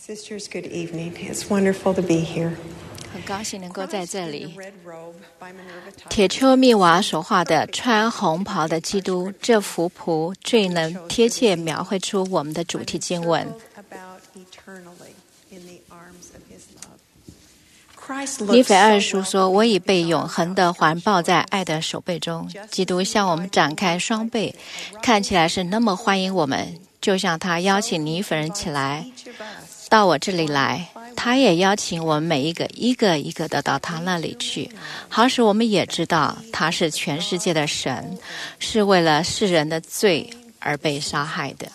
Sisters, good evening. It's wonderful to be here. 很高兴能够在这里。铁丘密瓦所画的穿红袍的基督，这幅图最能贴切描绘出我们的主题经文。以弗二书说：“我已被永恒的环抱在爱的手背中。”基督向我们展开双臂，看起来是那么欢迎我们，就像他邀请尼弗人起来，到我这里来。他也邀请我们每一个一个一个的到他那里去，好使我们也知道他是全世界的神，是为了世人的罪而被杀害的。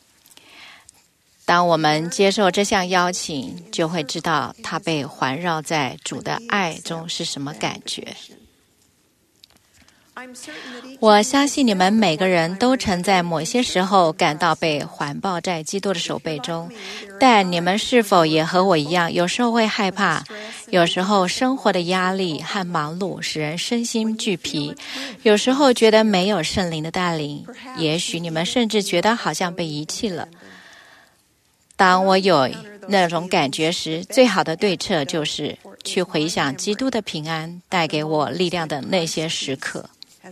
当我们接受这项邀请，就会知道他被环绕在主的爱中是什么感觉。我相信你们每个人都曾在某些时候感到被环抱在基督的手背中，但你们是否也和我一样，有时候会害怕，有时候生活的压力和忙碌使人身心俱疲，有时候觉得没有圣灵的带领，也许你们甚至觉得好像被遗弃了。当我有那种感觉时，最好的对策就是去回想基督的平安带给我力量的那些时刻。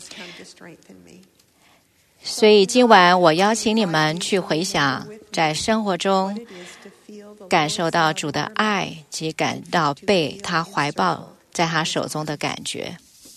所以今晚我邀请你们去回想在生活中感受到主的爱及感到被他怀抱在他手中的感觉。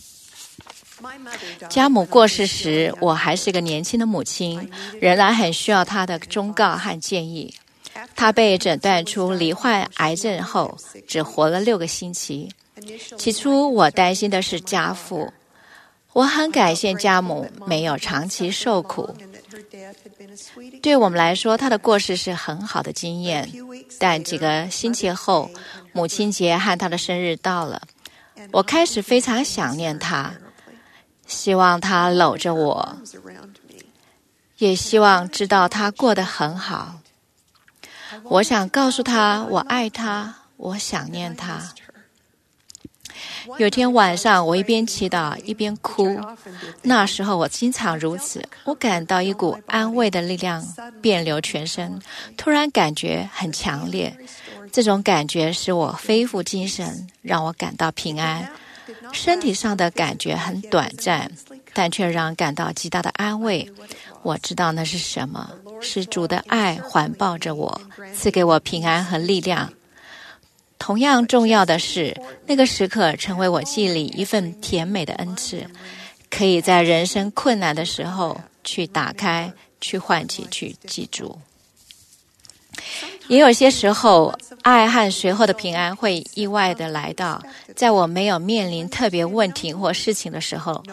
家母过世时，我还是个年轻的母亲，仍然很需要她的忠告和建议。她被诊断出罹患癌症后，只活了6个星期。起初我担心的是家父，我很感谢家母没有长期受苦。对我们来说，她的过世是很好的经验。但几个星期后，母亲节和她的生日到了，我开始非常想念她，希望她搂着我，也希望知道她过得很好。我想告诉她，我爱她，我想念她。有天晚上，我一边祈祷一边哭。那时候我经常如此，我感到一股安慰的力量遍流全身，突然感觉很强烈。这种感觉使我恢复精神，让我感到平安。身体上的感觉很短暂，但却让人感到极大的安慰。我知道那是什么，是主的爱环抱着我，赐给我平安和力量。同样重要的是，那个时刻成为我记忆里一份甜美的恩赐，可以在人生困难的时候去打开，去唤起，去记住。也有些时候，爱和随后的平安会意外的来到，在我没有面临特别问题或事情的时候。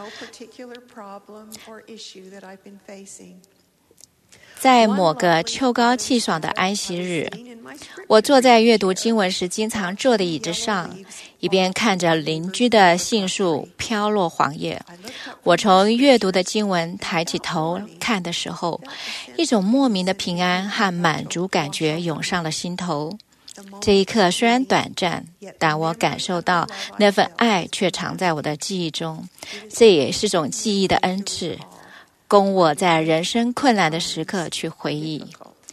在某个秋高气爽的安息日，我坐在阅读经文时经常坐的椅子上，一边看着邻居的杏树飘落黄叶。我从阅读的经文抬起头看的时候，一种莫名的平安和满足感觉涌上了心头。这一刻虽然短暂，但我感受到那份爱却藏在我的记忆中。这也是种记忆的恩赐，供我在人生困难的时刻去回忆。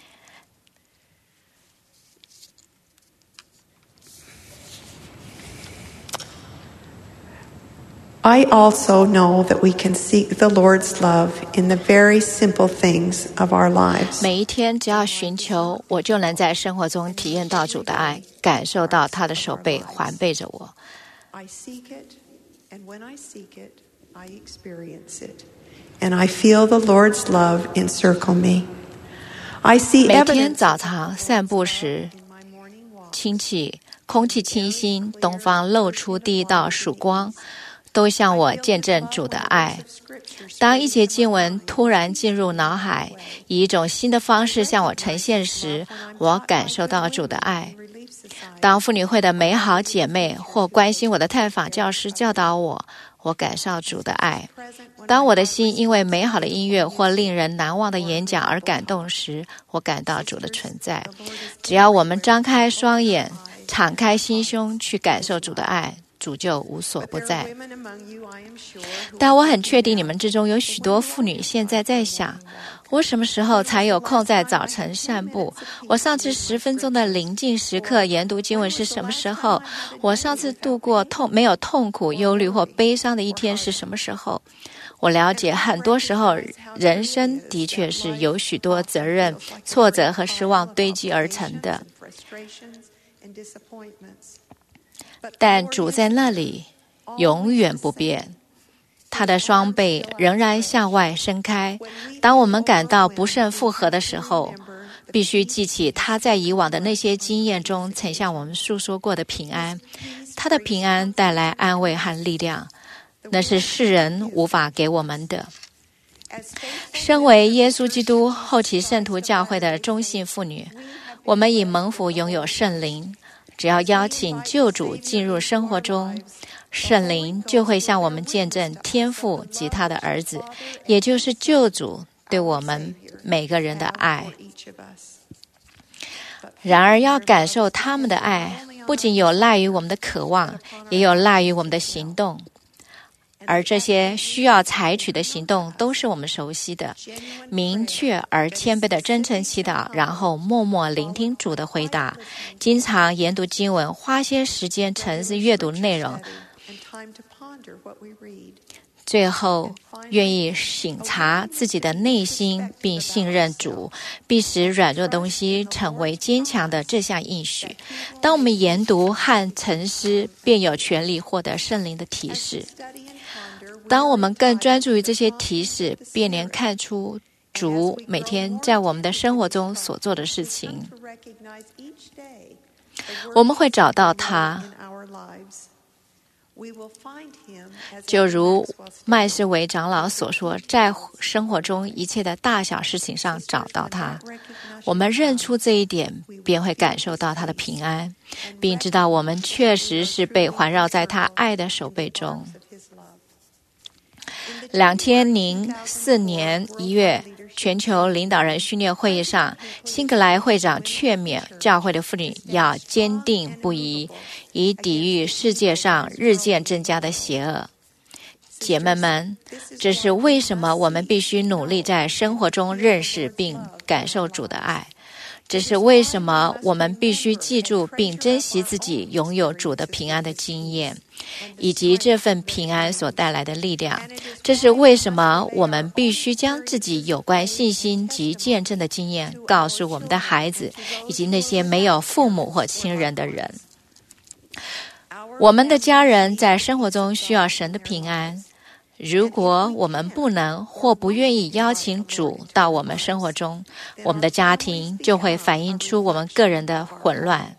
I also know that we can seek the Lord's love in the very simple things of our lives. 每一天只要寻求，我就能在生活中体验到主的爱，感受到他的手背环背着我。 I seek it, and when I seek it, I experience it. And I feel the Lord's love encircle me. I see 每天 evidence 早上散步时，空气清新，东方露出第一道曙光，都向我见证主的爱。当一节经文突然进入脑海，以一种新的方式向我呈现时，我感受到主的爱。当妇女会的美好姐妹或关心我的探访教师教导我，我感受主的爱。当我的心因为美好的音乐或令人难忘的演讲而感动时，我感到主的存在。只要我们张开双眼，敞开心胸去感受主的爱， 主就无所不在。但我很确定你们之中有许多妇女现在在想，我什么时候才有空在早晨散步？我上次10分钟的宁静时刻研读经文是什么时候？我上次度过没有痛苦、忧虑或悲伤的一天是什么时候？我了解，很多时候人生的确是有许多责任、挫折和失望堆积而成的。但主在那里永远不变，他的双臂仍然向外伸开。当我们感到不胜负荷的时候，必须记起他在以往的那些经验中曾向我们诉说过的平安。他的平安带来安慰和力量，那是世人无法给我们的。身为耶稣基督后期圣徒教会的忠信妇女，我们已蒙福拥有圣灵。只要邀请救主进入生活中，圣灵就会向我们见证天父及他的儿子，也就是救主对我们每个人的爱。然而要感受他们的爱，不仅有赖于我们的渴望，也有赖于我们的行动。而这些需要采取的行动都是我们熟悉的，明确而谦卑的真诚祈祷，然后默默聆听主的回答，经常研读经文，花些时间沉思阅读内容，最后愿意省察自己的内心，并信任主必使软弱东西成为坚强的这项应许。当我们研读和沉思，便有权利获得圣灵的提示。当我们更专注于这些提示，便能看出主每天在我们的生活中所做的事情。我们会找到他，就如麦斯维长老所说，在生活中一切的大小事情上找到他。我们认出这一点，便会感受到他的平安，并知道我们确实是被环绕在他爱的手背中。2004年1月，全球领导人训练会议上，辛格莱会长劝勉教会的妇女要坚定不移，以抵御世界上日渐增加的邪恶。姐妹们，这是为什么我们必须努力在生活中认识并感受主的爱。这是为什么我们必须记住并珍惜自己拥有主的平安的经验，以及这份平安所带来的力量。这是为什么我们必须将自己有关信心及见证的经验告诉我们的孩子，以及那些没有父母或亲人的人。我们的家人在生活中需要神的平安。如果我们不能或不愿意邀请主到我们生活中，我们的家庭就会反映出我们个人的混乱。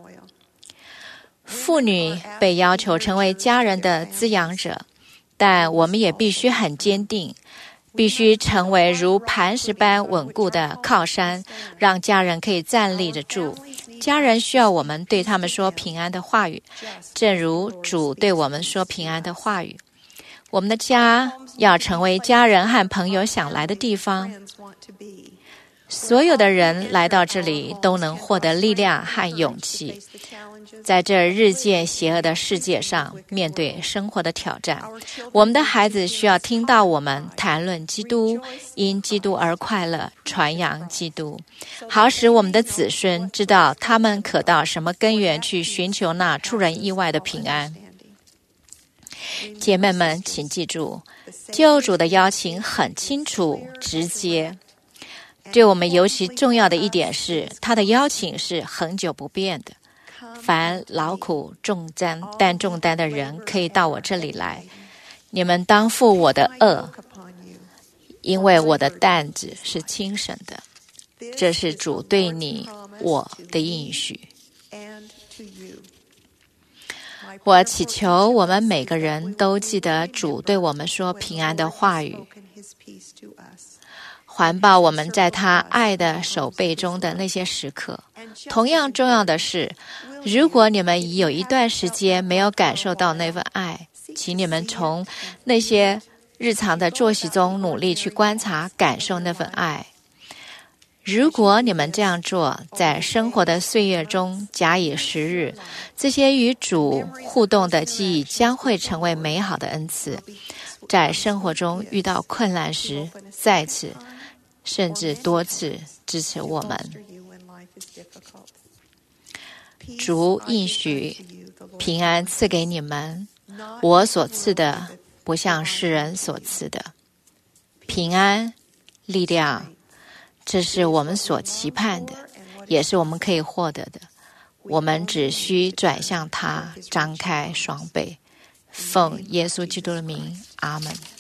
妇女被要求成为家人的滋养者，但我们也必须很坚定，必须成为如磐石般稳固的靠山，让家人可以站立得住。家人需要我们对他们说平安的话语，正如主对我们说平安的话语。我们的家要成为家人和朋友想来的地方。所有的人来到这里都能获得力量和勇气，在这日渐邪恶的世界上面对生活的挑战。我们的孩子需要听到我们谈论基督，因基督而快乐，传扬基督，好使我们的子孙知道他们可到什么根源去寻求那出人意外的平安。姐妹们，请记住，救主的邀请很清楚直接。对我们尤其重要的一点是，他的邀请是恒久不变的。凡劳苦担重担的人，可以到我这里来。你们当负我的轭，因为我的担子是轻省的。这是主对你我的应许。我祈求我们每个人都记得主对我们说平安的话语，环抱我们在他爱的手背中的那些时刻。同样重要的是，如果你们已有一段时间没有感受到那份爱，请你们从那些日常的作息中努力去观察、感受那份爱。 如果你们这样做，在生活的岁月中假以时日，这些与主互动的记忆将会成为美好的恩赐。在生活中遇到困难时，再次甚至多次支持我们。主应许平安赐给你们，我所赐的不像世人所赐的。平安、力量，这是我们所期盼的，也是我们可以获得的。我们只需转向他，张开双臂。奉耶稣基督的名，阿们。